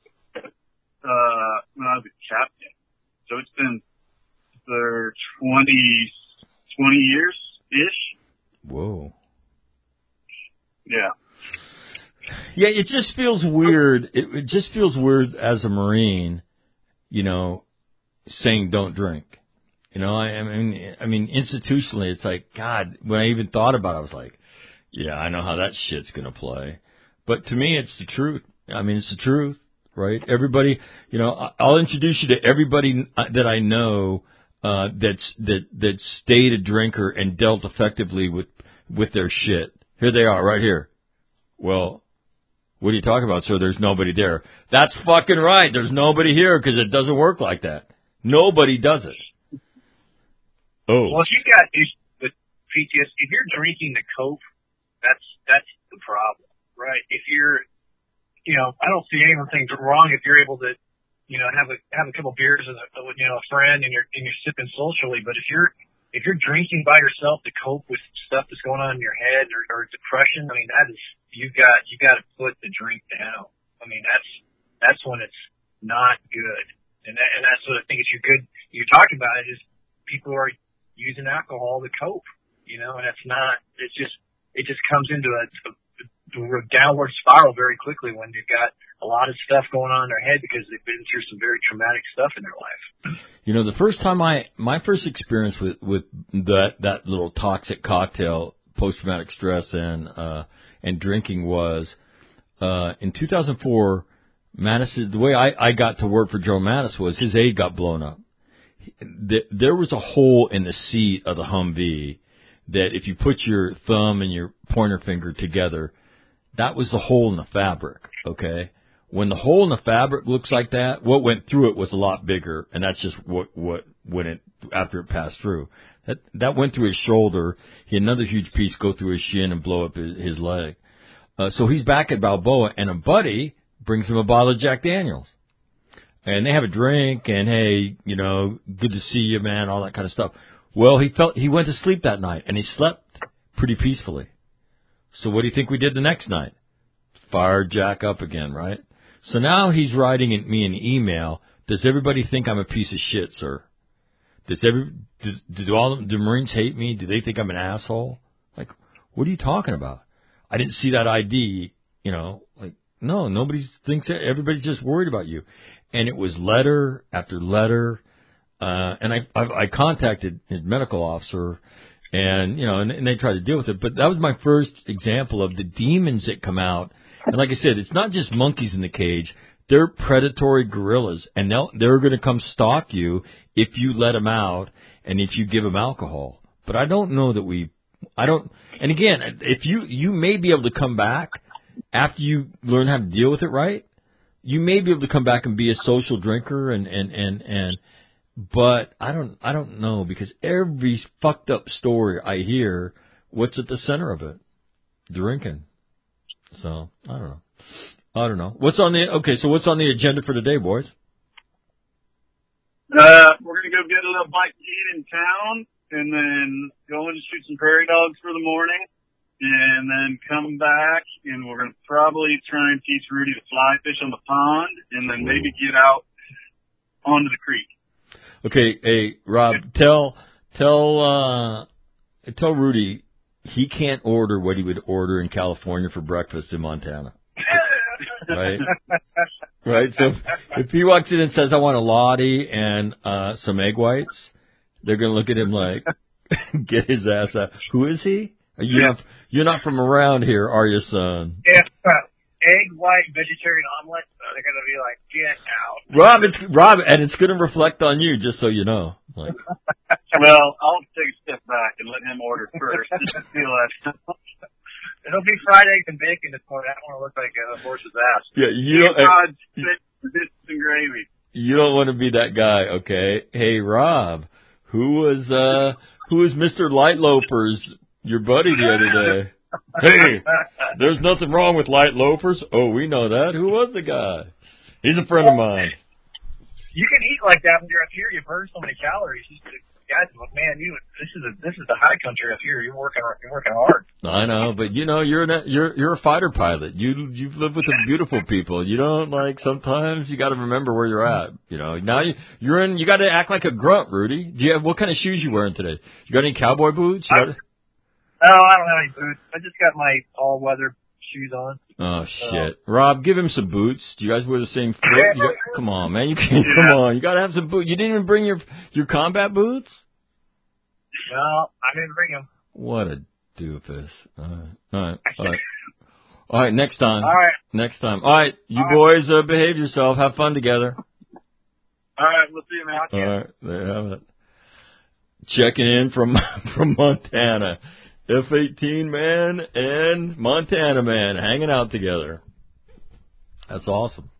uh when I was a captain. So it's been for twenty, twenty years ish. whoa. Yeah. Yeah, it just feels weird. It, it just feels weird as a Marine, you know, saying don't drink. You know, I, I mean, I mean, institutionally, it's like, God, when I even thought about it, I was like, yeah, I know how that shit's going to play. But to me, it's the truth. I mean, it's the truth, right? Everybody, you know, I'll introduce you to everybody that I know, uh, that's, that, that stayed a drinker and dealt effectively with, with their shit. Here they are, right here. Well, what are you talking about, sir? There's nobody there. That's fucking right. There's nobody here because it doesn't work like that. Nobody does it. Oh. Well, if you got issues with P T S D, if you're drinking to cope, that's that's the problem, right? If you're, you know, I don't see anything wrong if you're able to, you know, have a have a couple beers with, a, with you know a friend and you're and you're sipping socially. But if you're if you're drinking by yourself to cope with stuff that's going on in your head or, or depression, I mean, that is you got you got to put the drink down. I mean, that's that's when it's not good, and that, and that's what I think it's your good. You're talking about it is people are using alcohol to cope, you know, and it's not, it's just, it just comes into a, a, a downward spiral very quickly when you've got a lot of stuff going on in their head because they've been through some very traumatic stuff in their life. You know, the first time I, my first experience with, with that, that little toxic cocktail, post-traumatic stress and, uh, and drinking was, uh, in two thousand four, Mattis, the way I, I got to work for Joe Mattis was his aid got blown up. There was a hole in the seat of the Humvee that if you put your thumb and your pointer finger together, that was the hole in the fabric, okay? When the hole in the fabric looks like that, what went through it was a lot bigger, and that's just what, what when it, after it passed through. That, that went through his shoulder. He had another huge piece go through his shin and blow up his, his leg. Uh, so he's back at Balboa, and a buddy brings him a bottle of Jack Daniels. And they have a drink, and hey, you know, good to see you, man, all that kind of stuff. Well, he felt he went to sleep that night, and he slept pretty peacefully. So what do you think we did the next night? Fired Jack up again, right? So now he's writing me an email. Does everybody think I'm a piece of shit, sir? Does every do, do all do Marines hate me? Do they think I'm an asshole? Like, what are you talking about? I didn't see that I D. You know, like, no, nobody thinks that. Everybody's just worried about you. And it was letter after letter, uh, and I, I I contacted his medical officer, and you know, and, and they tried to deal with it. But that was my first example of the demons that come out. And like I said, it's not just monkeys in the cage; they're predatory gorillas, and they'll they're going to come stalk you if you let them out and if you give them alcohol. But I don't know that we, I don't. And again, if you you may be able to come back after you learn how to deal with it, right? You may be able to come back and be a social drinker and, and, and, and, but I don't, I don't know, because every fucked up story I hear, what's at the center of it? Drinking. So, I don't know. I don't know. What's on the, okay, so what's on the agenda for today, boys? Uh, we're going to go get a little bite to eat in town, and then go in and shoot some prairie dogs for the morning, and then come back, and we're going to probably try and teach Rudy to fly fish on the pond, and then maybe get out onto the creek. Okay, hey, Rob, tell, tell, uh, tell Rudy he can't order what he would order in California for breakfast in Montana. Right? Right? So if he walks in and says, I want a Lottie and uh some egg whites, they're going to look at him like, get his ass out. Who is he? You're not, you're not from around here, are you, son? Yeah, uh, egg white vegetarian omelet, so they're going to be like, get out. Rob, it's, Rob, and it's going to reflect on you, just so you know. Like, well, I'll take a step back and let him order first. Just to feel that. It'll be fried eggs and bacon this morning. I don't want to look like a horse's ass. yeah, you don't, God, this and gravy. you don't want to be that guy, okay? Hey, Rob, who was, uh, who was Mister Light Loafers, your buddy the other day? Hey, there's nothing wrong with light loafers. Oh, we know that. Who was the guy? He's a friend of mine. You can eat like that when you're up here. You burn so many calories. You just, guys, like, man, you this is a this is the high country up here. You're working you're working hard. I know, but you know, you're an, you're you're a fighter pilot. You you've lived with some beautiful people. You don't like sometimes you got to remember where you're at. You know, now you you're in. You got to act like a grunt, Rudy. Do you have what kind of shoes you wearing today? You got any cowboy boots? You got Oh, I don't have any boots. I just got my all-weather shoes on. Oh, shit. Uh, Rob, give him some boots. Do you guys wear the same foot? You got, come on, man. You can't, come on. You got to have some boots. You didn't even bring your your combat boots? No, I didn't bring them. What a doofus. All right. All right. All right. All right, next time. All right. Next time. All right, you All boys uh, behave yourself. Have fun together. All right, we'll see you, man. All right, there you have it. Checking in from from Montana. F eighteen man and Montana man hanging out together. That's awesome.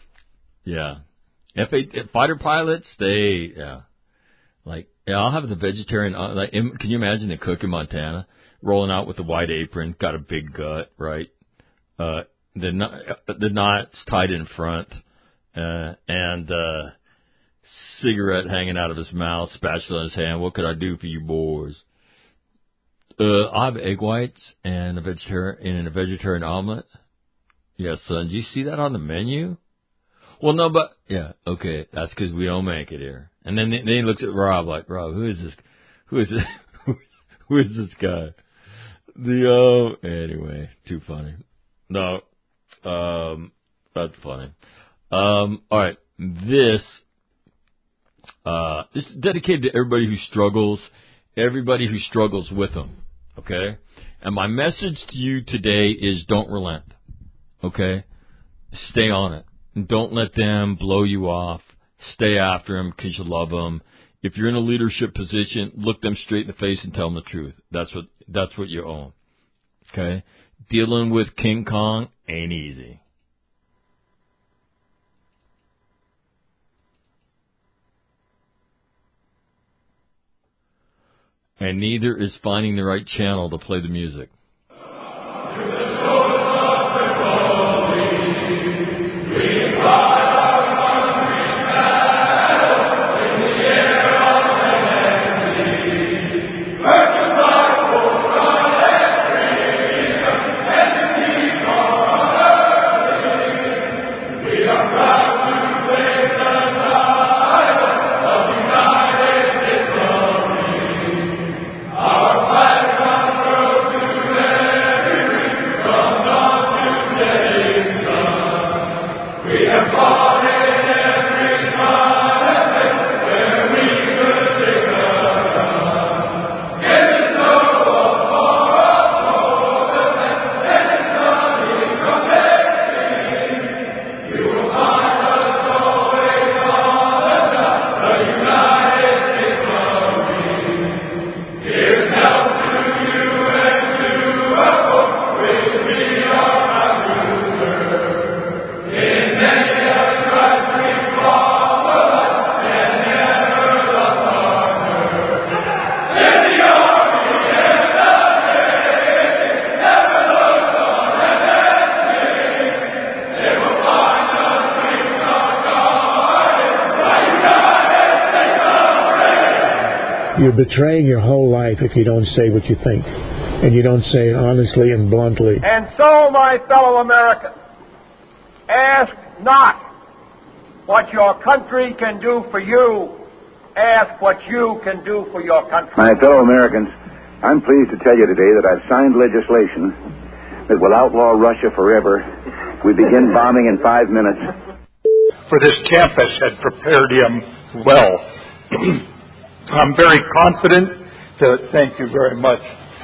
Yeah. F eight fighter pilots, they, yeah. Like, yeah, I'll have the vegetarian, uh, like, can you imagine the cook in Montana rolling out with the white apron, got a big gut, right? Uh, the, the knots tied in front, uh, and, uh, cigarette hanging out of his mouth, spatula in his hand. What could I do for you boys? Uh, I have egg whites and a vegetarian and a vegetarian omelet. Yes, son. Do you see that on the menu? Well, no, but yeah, okay. That's because we don't make it here. And then then he looks at Rob like, Rob, who is this? Who is this? Who is this guy? The uh, anyway, too funny. No, um, that's funny. Um, all right, this uh, this is dedicated to everybody who struggles, everybody who struggles with them. Okay? And my message to you today is don't relent. Okay? Stay on it. And don't let them blow you off. Stay after them because you love them. If you're in a leadership position, look them straight in the face and tell them the truth. That's what, that's what you own. Okay? Dealing with King Kong ain't easy. And neither is finding the right channel to play the music. In many You're betraying your whole life if you don't say what you think, and you don't say it honestly and bluntly. And so, my fellow Americans, ask not what your country can do for you. Ask what you can do for your country. My fellow Americans, I'm pleased to tell you today that I've signed legislation that will outlaw Russia forever. We begin bombing in five minutes. For this campus had prepared him well. I'm very confident to thank you very much.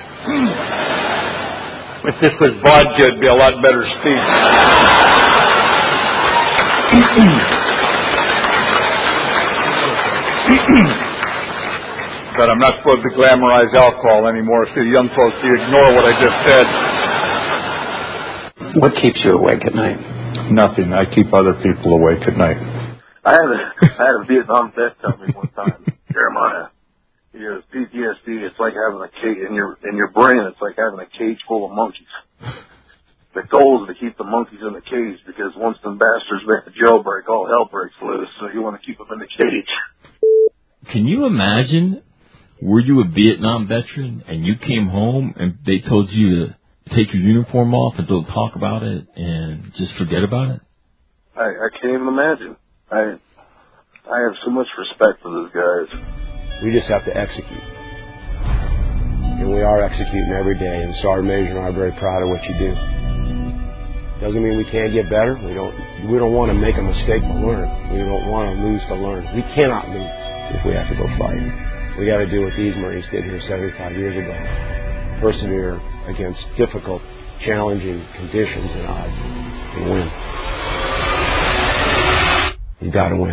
If this was vodka, it'd be a lot better speech. But I'm not supposed to glamorize alcohol anymore, so you young folks, you ignore what I just said. What keeps you awake at night? Nothing. I keep other people awake at night. I had a, I had a Vietnam vet tell me one time, Jeremiah, he goes, P T S D, it's like having a cage, in your, in your brain, it's like having a cage full of monkeys. The goal is to keep the monkeys in the cage, because once them bastards make the jailbreak, all hell breaks loose, so you want to keep them in the cage. Can you imagine, were you a Vietnam veteran and you came home and they told you to take your uniform off and don't talk about it and just forget about it? I, I can't even imagine. I I have so much respect for those guys. We just have to execute. And we are executing every day, and Sergeant Major and I are very proud of what you do. Doesn't mean we can't get better. We don't we don't want to make a mistake to learn. We don't want to lose to learn. We cannot lose if we have to go fight. We got to do what these Marines did here seventy-five years ago. Persevere against difficult, challenging conditions and odds and win. You got to win.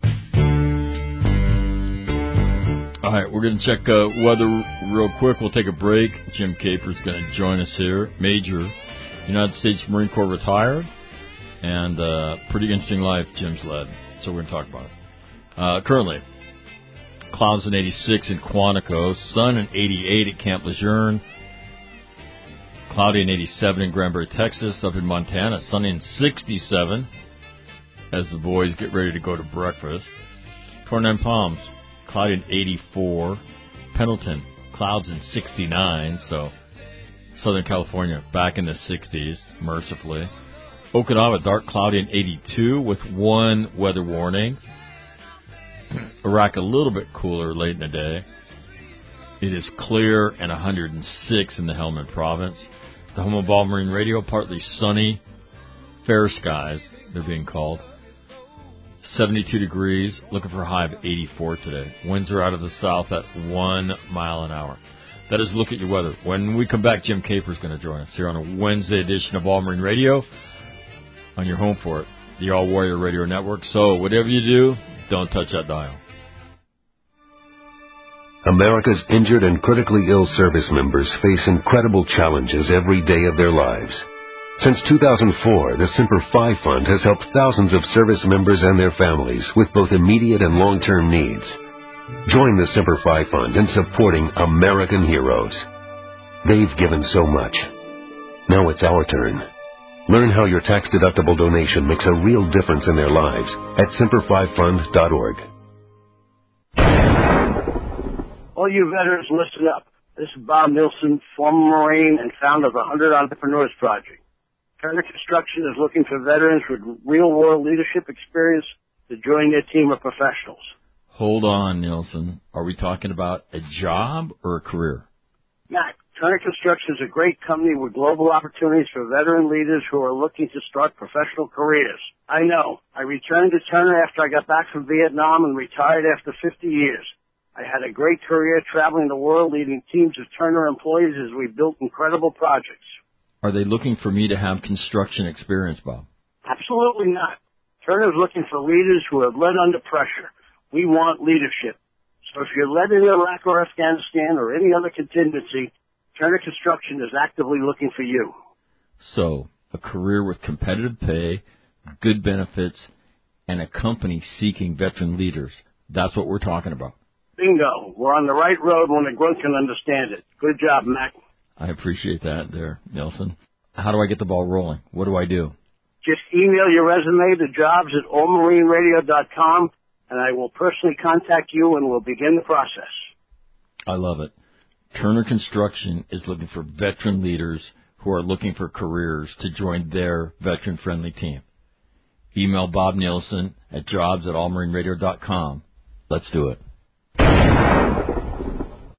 All right, we're going to check uh, weather real quick. We'll take a break. Jim Caper's going to join us here. Major, United States Marine Corps retired, and uh, pretty interesting life Jim's led. So we're going to talk about it. Uh, currently, clouds in eighty-six in Quantico, sun in eighty-eight at Camp Lejeune, cloudy in eighty-seven in Granbury, Texas. Up in Montana, sunny in sixty-seven as the boys get ready to go to breakfast. Tornado Palms, cloudy in eighty-four. Pendleton, clouds in sixty-nine, so Southern California back in the sixties, mercifully. Okinawa, dark cloudy in eighty-two with one weather warning. Iraq, a little bit cooler late in the day. It is clear and one hundred six in the Helmand province. The home of All Marine Radio, partly sunny, fair skies, they're being called. seventy-two degrees, looking for a high of eighty-four today. Winds are out of the south at one mile an hour. That is a look at your weather. When we come back, Jim Caper is going to join us here on a Wednesday edition of All Marine Radio on your home for it, the All Warrior Radio Network. So whatever you do, don't touch that dial. America's injured and critically ill service members face incredible challenges every day of their lives. Since two thousand four, the Semper Fi Fund has helped thousands of service members and their families with both immediate and long-term needs. Join the Semper Fi Fund in supporting American heroes. They've given so much. Now it's our turn. Learn how your tax-deductible donation makes a real difference in their lives at semper fi fund dot org. All you veterans, listen up. This is Bob Nilsson, former Marine and founder of the one hundred Entrepreneurs Project. Turner Construction is looking for veterans with real-world leadership experience to join their team of professionals. Hold on, Nilsson. Are we talking about a job or a career? Mac, Turner Construction is a great company with global opportunities for veteran leaders who are looking to start professional careers. I know. I returned to Turner after I got back from Vietnam and retired after fifty years. I had a great career traveling the world leading teams of Turner employees as we built incredible projects. Are they looking for me to have construction experience, Bob? Absolutely not. Turner is looking for leaders who have led under pressure. We want leadership. So if you're led in Iraq or Afghanistan or any other contingency, Turner Construction is actively looking for you. So, a career with competitive pay, good benefits, and a company seeking veteran leaders. That's what we're talking about. Bingo. We're on the right road when a grunt can understand it. Good job, Mac. I appreciate that there, Nelson. How do I get the ball rolling? What do I do? Just email your resume to jobs at all marine radio dot com, and I will personally contact you and we'll begin the process. I love it. Turner Construction is looking for veteran leaders who are looking for careers to join their veteran-friendly team. Email Bob Nielsen at jobs at all marine radio dot com. Let's do it.